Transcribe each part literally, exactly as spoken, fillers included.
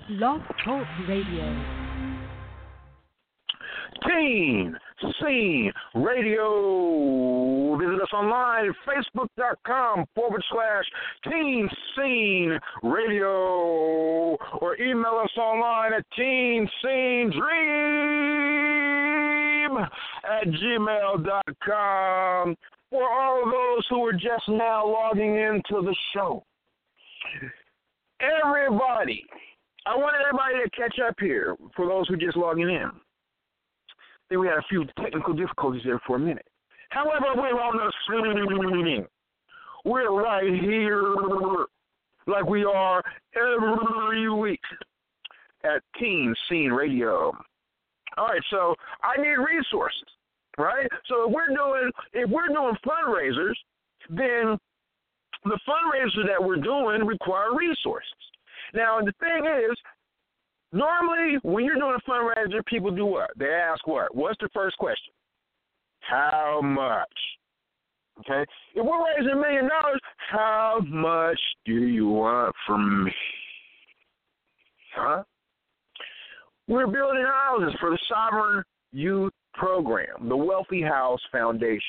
Blog Talk Radio. Teen Scene Radio. Visit us online at facebook.com forward slash Teen Scene Radio, or email us online at Teen Scene Dream at gmail dot com. For all of those who are just now logging into the show, everybody, I want everybody to catch up here. For those who are just logging in, I think we had a few technical difficulties there for a minute. However, we're on the screen. We're right here like we are every week at Teen Scene Radio. All right, so I need resources, right? So if we're doing if we're doing fundraisers, then the fundraisers that we're doing require resources. Now, the thing is, normally, when you're doing a fundraiser, people do what? They ask what? What's the first question? How much? Okay? If we're raising a million dollars, how much do you want from me? Huh? We're building houses for the Sovereign Youth Program, the Wealthy House Foundation.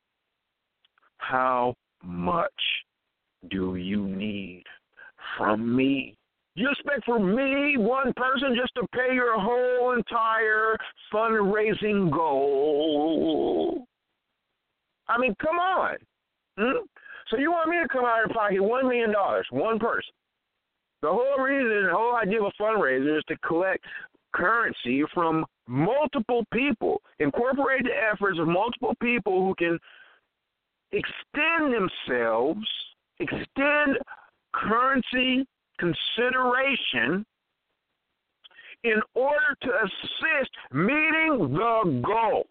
How much do you need from me? You expect for me, one person, just to pay your whole entire fundraising goal? I mean, come on. Hmm? So you want me to come out and pocket one million dollars, one person? The whole reason, the whole idea of a fundraiser is to collect currency from multiple people, incorporate the efforts of multiple people who can extend themselves, extend currency consideration in order to assist meeting the goal.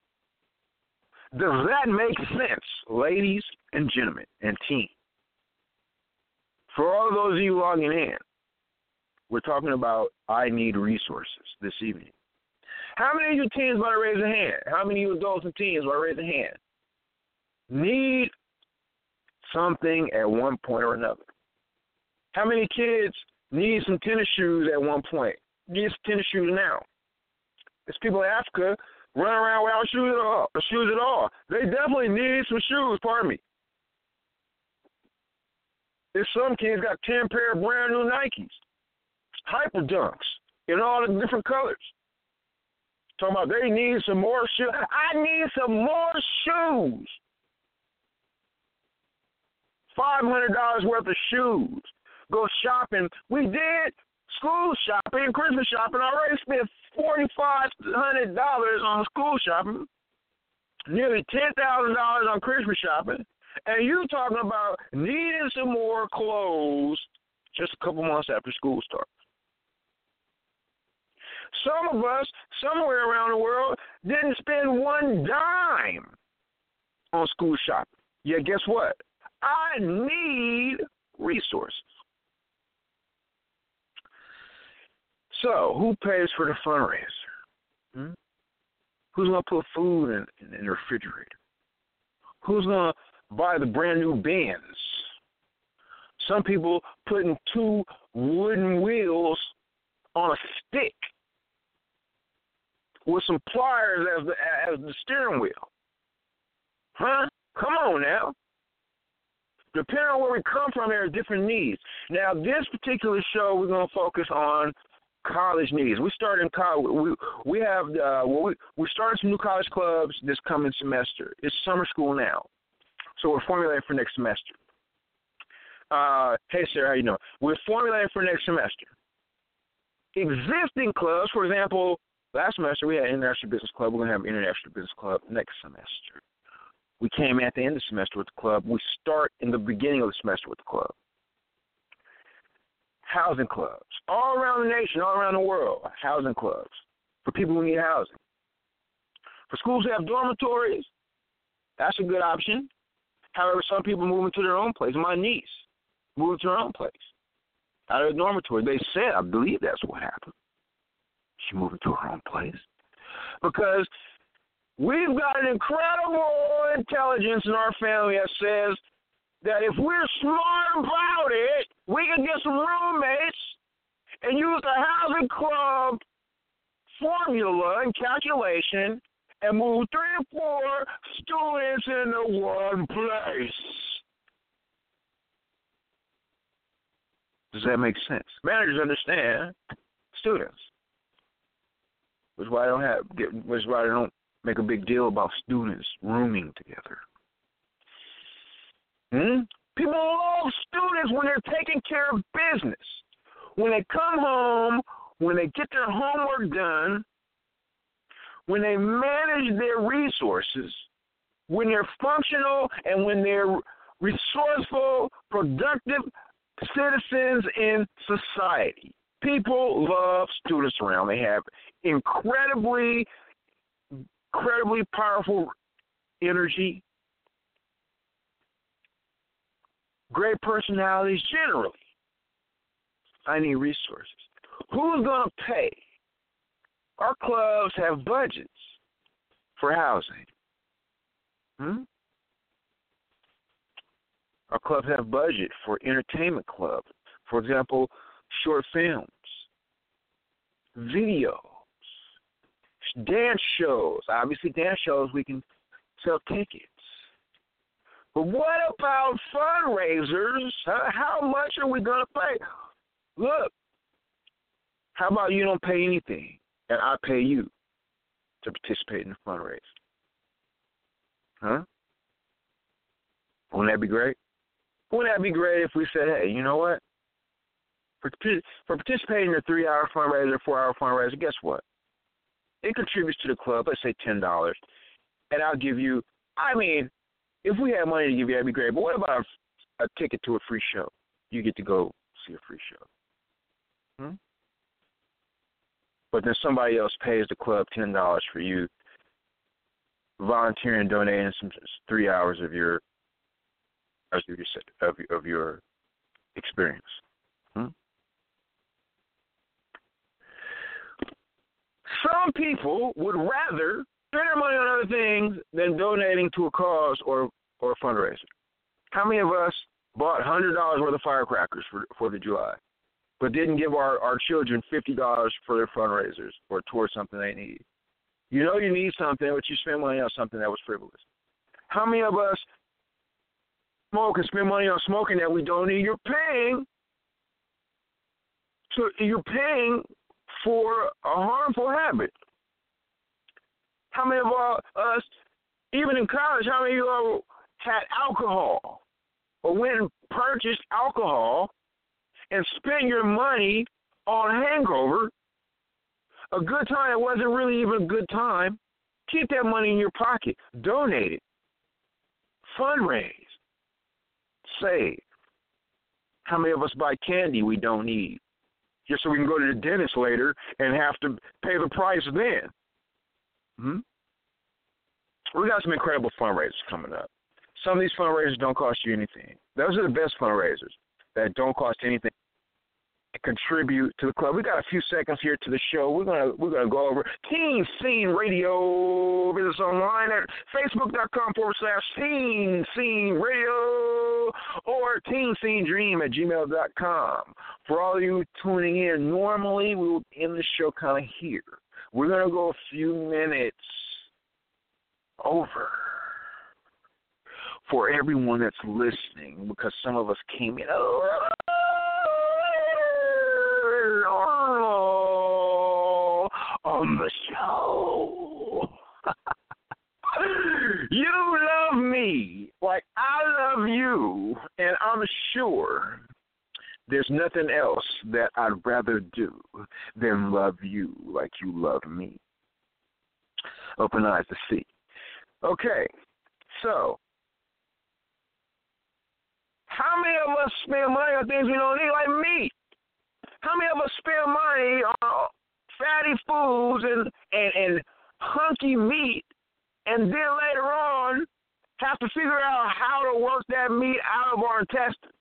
Does that make sense, ladies and gentlemen and team? For all of those of you logging in, we're talking about I need resources this evening. How many of you teens want to raise a hand? How many of you adults and teens want to raise a hand? Need something at one point or another. How many kids need some tennis shoes at one point? Need some tennis shoes now. There's people in Africa running around without shoes at all. Shoes at all. They definitely need some shoes. Pardon me. There's some kids got ten pair of brand new Nikes, Hyper Dunks in all the different colors. Talking about they need some more shoes. I need some more shoes. Five hundred dollars worth of shoes. Go shopping. We did school shopping, Christmas shopping. Already spent forty-five hundred dollars on school shopping, nearly ten thousand dollars on Christmas shopping, and you talking about needing some more clothes just a couple months after school starts. Some of us, somewhere around the world, didn't spend one dime on school shopping. Yeah, guess what? I need resources. So, who pays for the fundraiser? Hmm? Who's going to put food in, in, in the refrigerator? Who's going to buy the brand new Benz? Some people putting two wooden wheels on a stick with some pliers as the, as the steering wheel. Huh? Come on now. Depending on where we come from, there are different needs. Now, this particular show, we're going to focus on college needs. We started in college. We we have uh, well, we we started some new college clubs this coming semester. It's summer school now, so we're formulating for next semester. Uh, hey, Sarah, how you doing? We're formulating for next semester. Existing clubs, for example, last semester we had International Business Club. We're going to have International Business Club next semester. We came at the end of the semester with the club. We start in the beginning of the semester with the club. Housing clubs, all around the nation, all around the world, housing clubs for people who need housing. For schools who have dormitories, that's a good option. However, some people move into their own place. My niece moved to her own place out of the dormitory. They said, I believe that's what happened. She moved into her own place. Because we've got an incredible intelligence in our family that says that if we're smart about it, we can get some roommates, and you use the housing club formula and calculation and move three or four students into one place. Does that make sense? Managers understand students. Which is why I don't have get which is why I don't make a big deal about students rooming together. Hmm? People love students when they're taking care of business. When they come home, when they get their homework done, when they manage their resources, when they're functional and when they're resourceful, productive citizens in society. People love students around. They have incredibly, incredibly powerful energy, great personalities generally. I need resources. Who's going to pay? Our clubs have budgets for housing. Hmm? Our clubs have budget for entertainment clubs. For example, short films, videos, dance shows. Obviously, dance shows, we can sell tickets. But what about fundraisers? How much are we going to pay? Look, how about you don't pay anything, and I pay you to participate in the fundraiser? Huh? Wouldn't that be great? Wouldn't that be great if we said, hey, you know what? For, for participating in a three-hour fundraiser, four-hour fundraiser, guess what? It contributes to the club, let's say ten dollars, and I'll give you, I mean, if we had money to give you, that'd be great. But what about a, a ticket to a free show? You get to go see a free show. Hmm? But then somebody else pays the club ten dollars for you volunteering, donating some three hours of your of your of, of your experience. Hmm? Some people would rather spend their money on other things than donating to a cause or, or a fundraiser. How many of us bought one hundred dollars worth of firecrackers for for the July, but didn't give our, our children fifty dollars for their fundraisers or towards something they need? You know you need something, but you spend money on something that was frivolous. How many of us smoke and spend money on smoking that we don't need? You're paying to, you're paying for a harmful habit. How many of us, even in college, how many of you had alcohol or went and purchased alcohol and spent your money on a hangover, a good time that wasn't really even a good time? Keep that money in your pocket. Donate it. Fundraise. Save. How many of us buy candy we don't need just so we can go to the dentist later and have to pay the price then? Hmm? We got some incredible fundraisers coming up. Some of these fundraisers don't cost you anything. Those are the best fundraisers that don't cost anything and contribute to the club. We got a few seconds here to the show. We're gonna we're gonna go over Teen Scene Radio. Visit us online at facebook.com forward slash Teen Scene Radio or Teen Scene Dream at gmail dot com. For all of you tuning in, normally we will end the show kind of here. We're gonna go a few minutes over for everyone that's listening, because some of us came in oh, on the show. You love me like I love you, and I'm sure there's nothing else that I'd rather do than love you like you love me. Open eyes to see. Okay, so how many of us spend money on things we don't need, like meat? How many of us spend money on fatty foods and, and, and hunky meat, and then later on have to figure out how to work that meat out of our intestines?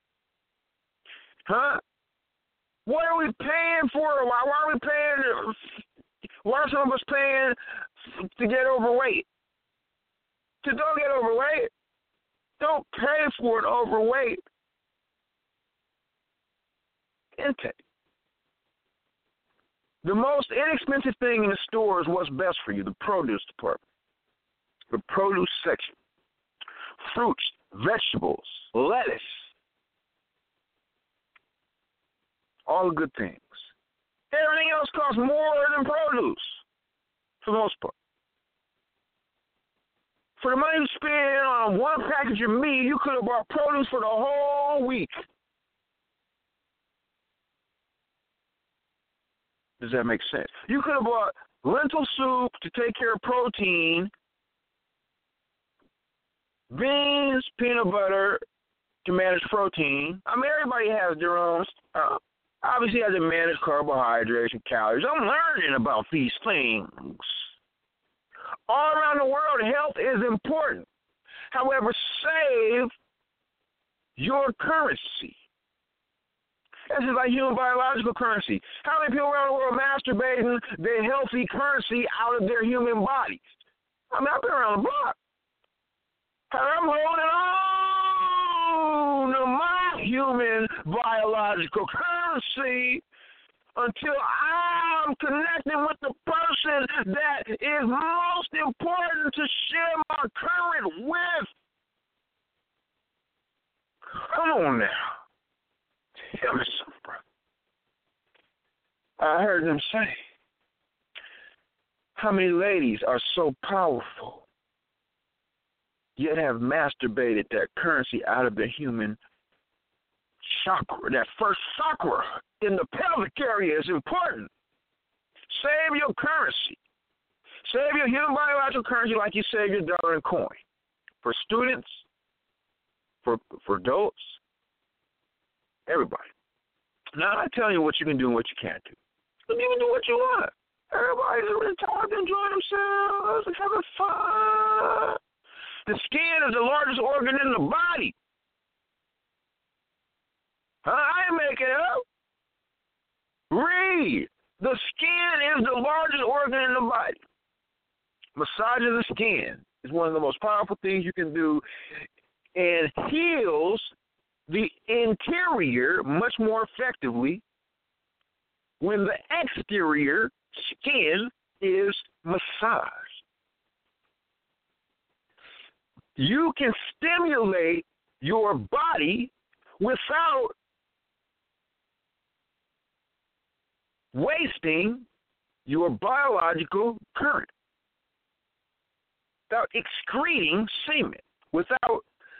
Huh? What are we paying for? Why, why are we paying? Why are some of us paying to get overweight? To don't get overweight. Don't pay for an overweight intake. The most inexpensive thing in the store is what's best for you, the produce department, the produce section. Fruits, vegetables, lettuce, all the good things. Everything else costs more than produce, for the most part. For the money you spend on one package of meat, you could have bought produce for the whole week. Does that make sense? You could have bought lentil soup to take care of protein, beans, peanut butter to manage protein. I mean, everybody has their own, uh, obviously has to manage carbohydrates and calories. I'm learning about these things. All around the world, health is important. However, save your currency. This is like human biological currency. How many people around the world masturbating their healthy currency out of their human bodies? I mean, I've been around the block. I'm holding on to my human biological currency until I'm connecting with the person that is most important to share my current with. Come on now. Tell me something, brother. I heard them say, how many ladies are so powerful, yet have masturbated that currency out of the human chakra. That first chakra in the pelvic area is important. Save your currency. Save your human biological currency like you save your dollar and coin. For students, for for adults, everybody. Now, I'm not telling you what you can do and what you can't do. You can do what you want. Everybody's really talking, enjoying themselves, and having fun. The skin is the largest organ in the body. I ain't making it up. Read. The skin is the largest organ in the body. Massaging the skin is one of the most powerful things you can do and heals the interior much more effectively when the exterior skin is massaged. You can stimulate your body without wasting your biological current, without excreting semen, without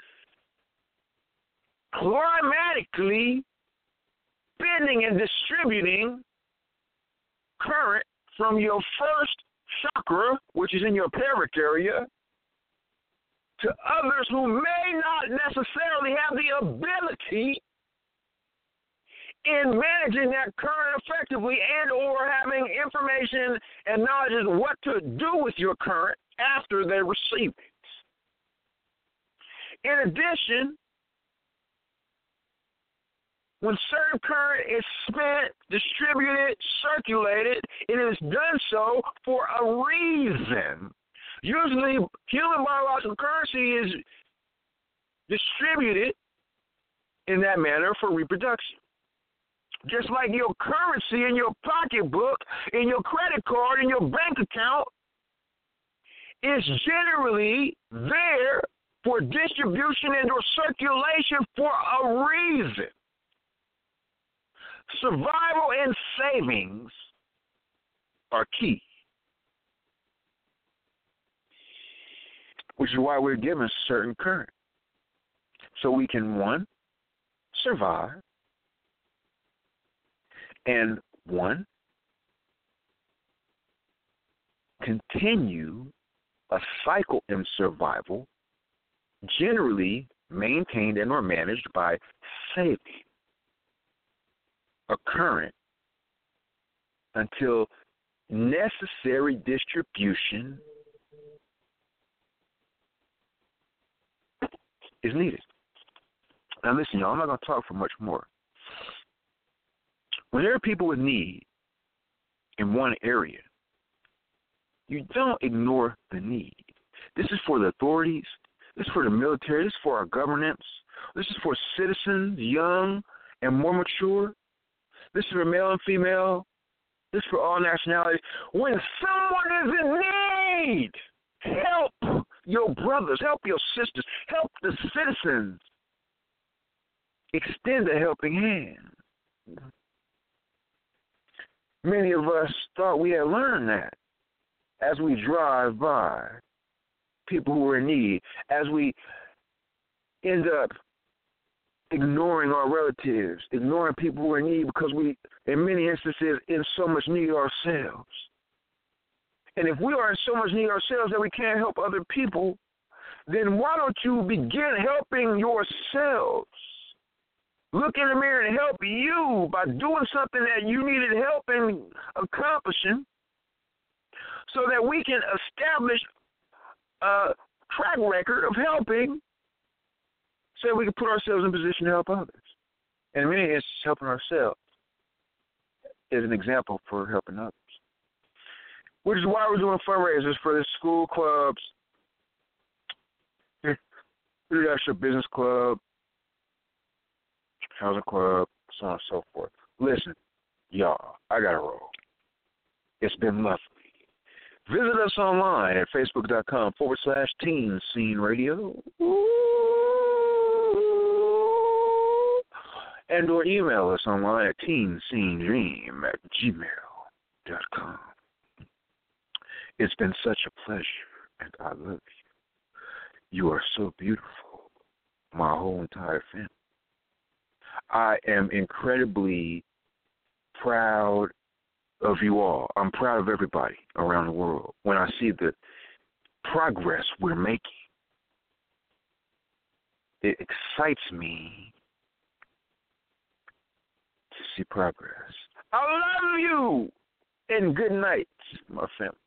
climatically bending and distributing current from your first chakra, which is in your pelvic area, to others who may not necessarily have the ability in managing that current effectively and or having information and knowledge of what to do with your current after they receive it. In addition, when certain current is spent, distributed, circulated, it is done so for a reason. Usually, human biological currency is distributed in that manner for reproduction. Just like your currency in your pocketbook, in your credit card, in your bank account, is generally there for distribution and or circulation for a reason. Survival and savings are key, which is why we're given certain current. So we can, one, survive, and one, continue a cycle in survival, generally maintained and or managed by saving a current until necessary distribution is needed. Now listen, y'all, I'm not going to talk for much more. When there are people with need in one area, you don't ignore the need. This is for the authorities. This is for the military. This is for our governance. This is for citizens, young and more mature. This is for male and female This is for all nationalities. When someone is in need, help your brothers, help your sisters, help the citizens. Extend a helping hand. Many of us thought we had learned that as we drive by people who are in need, as we end up ignoring our relatives, ignoring people who are in need because we, in many instances, in so much need ourselves. And if we are in so much need ourselves that we can't help other people, then why don't you begin helping yourselves? Look in the mirror and help you by doing something that you needed help in accomplishing so that we can establish a track record of helping so that we can put ourselves in position to help others. And in many instances, helping ourselves is an example for helping others. Which is why we're doing fundraisers for the school clubs, the International Business Club, Housing Club, so on and so forth. Listen, y'all, I got to roll. It's been lovely. Visit us online at facebook.com forward slash Teen Scene Radio. And or email us online at teenscenedream at gmail dot com. It's been such a pleasure, and I love you. You are so beautiful, my whole entire family. I am incredibly proud of you all. I'm proud of everybody around the world when I see the progress we're making. It excites me to see progress. I love you, and good night, my family.